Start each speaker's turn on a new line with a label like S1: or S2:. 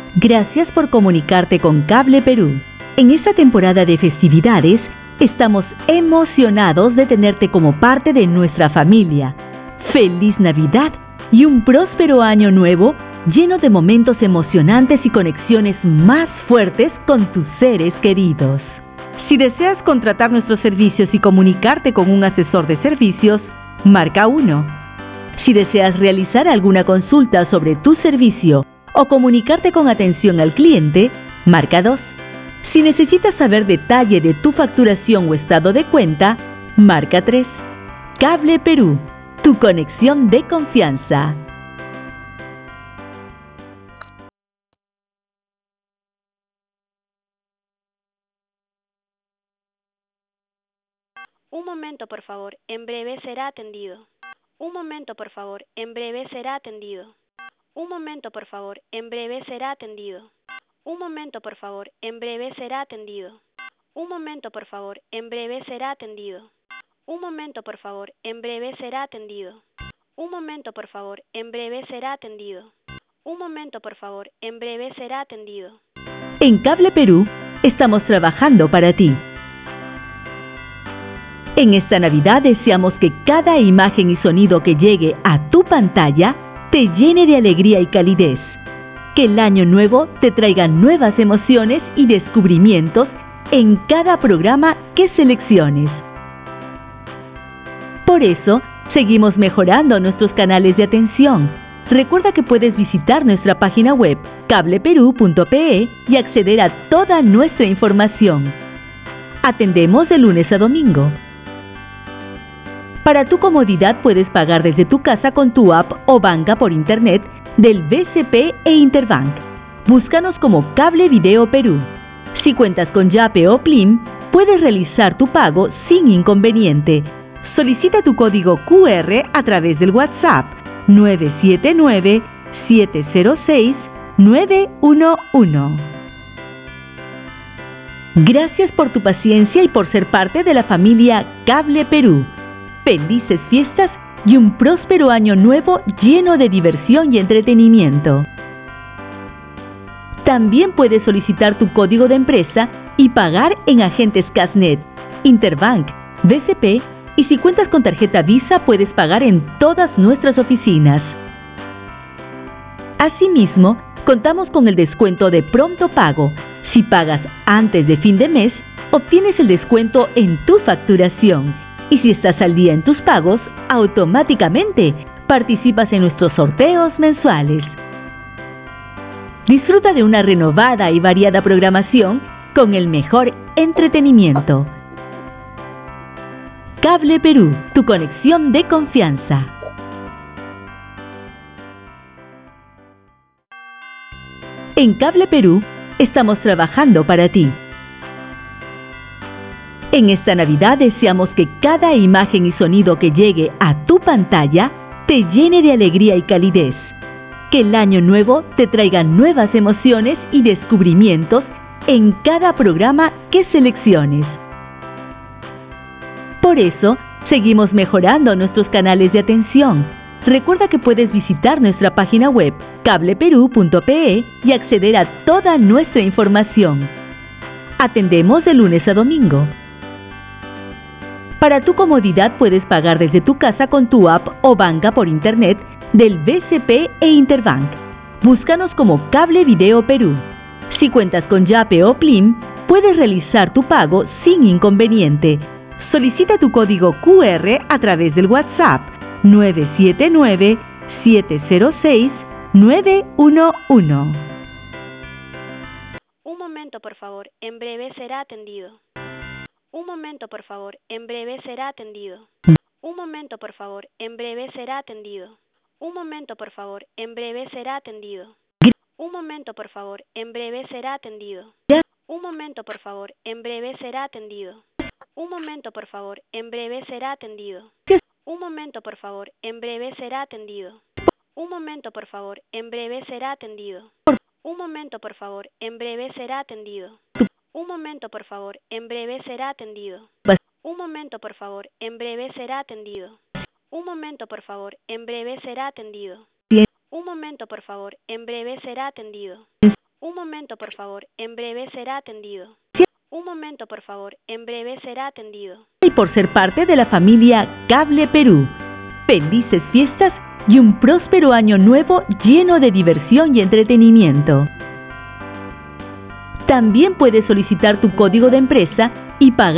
S1: Gracias por comunicarte con Cable Perú. En esta temporada de festividades, estamos emocionados de tenerte como parte de nuestra familia. ¡Feliz Navidad y un próspero año nuevo lleno de momentos emocionantes y conexiones más fuertes con tus seres queridos! Si deseas contratar nuestros servicios y comunicarte con un asesor de servicios, marca 1. Si deseas realizar alguna consulta sobre tu servicio o comunicarte con atención al cliente, marca 2. Si necesitas saber detalle de tu facturación o estado de cuenta, marca 3. Cable Perú, tu conexión de confianza.
S2: Un momento, por favor. En breve será atendido. Un momento, por favor. En breve será atendido. Un momento, por favor. En breve será atendido. Un momento, por favor. En breve será atendido. Un momento, por favor. En breve será atendido. Un momento, por favor. En breve será atendido. Un momento, por favor. En breve será atendido. Un momento, por favor. En breve será atendido.
S1: En Cable Perú, estamos trabajando para ti. En esta Navidad deseamos que cada imagen y sonido que llegue a tu pantalla te llene de alegría y calidez. Que el año nuevo te traiga nuevas emociones y descubrimientos en cada programa que selecciones. Por eso, seguimos mejorando nuestros canales de atención. Recuerda que puedes visitar nuestra página web cableperú.pe y acceder a toda nuestra información. Atendemos de lunes a domingo. Para tu comodidad puedes pagar desde tu casa con tu app o banca por internet del BCP e Interbank. Búscanos como Cable Video Perú. Si cuentas con Yape o Plim, puedes realizar tu pago sin inconveniente. Solicita tu código QR a través del WhatsApp 979-706-911. Gracias por tu paciencia y por ser parte de la familia Cable Perú. Felices fiestas y un próspero año nuevo lleno de diversión y entretenimiento. También puedes solicitar tu código de empresa y pagar en agentes Casnet, Interbank, BCP y si cuentas con tarjeta Visa puedes pagar en todas nuestras oficinas. Asimismo, contamos con el descuento de pronto pago. Si pagas antes de fin de mes, obtienes el descuento en tu facturación. Y si estás al día en tus pagos, automáticamente participas en nuestros sorteos mensuales. Disfruta de una renovada y variada programación con el mejor entretenimiento. Cable Perú, tu conexión de confianza. En Cable Perú, estamos trabajando para ti. En esta Navidad deseamos que cada imagen y sonido que llegue a tu pantalla te llene de alegría y calidez. Que el año nuevo te traiga nuevas emociones y descubrimientos en cada programa que selecciones. Por eso, seguimos mejorando nuestros canales de atención. Recuerda que puedes visitar nuestra página web cableperú.pe y acceder a toda nuestra información. Atendemos de lunes a domingo. Para tu comodidad puedes pagar desde tu casa con tu app o banca por internet del BCP e Interbank. Búscanos como Cable Video Perú. Si cuentas con Yape o Plim, puedes realizar tu pago sin inconveniente. Solicita tu código QR a través del WhatsApp 979-706-911.
S2: Un momento, por favor. En breve será atendido. Un momento, por favor. En breve será atendido. Un momento, por favor. En breve será atendido. Un momento, por favor. En breve será atendido. Un momento, por favor. En breve será atendido. Un momento, por favor. En breve será atendido. Un momento, por favor. En breve será atendido. Un momento, por favor. En breve será atendido. Un momento, por favor. En breve será atendido. Un momento, por favor. En breve será atendido. Un momento, por favor. En breve será atendido. Un momento, por favor. En breve será atendido. Un momento, por favor. En breve será atendido. Un momento, por favor. En breve será atendido. Un momento, por favor. En breve será atendido. Un momento, por favor. En breve será atendido.
S1: Y por ser parte de la familia Cable Perú. Felices fiestas y un próspero año nuevo lleno de diversión y entretenimiento. También puedes solicitar tu código de empresa y pagar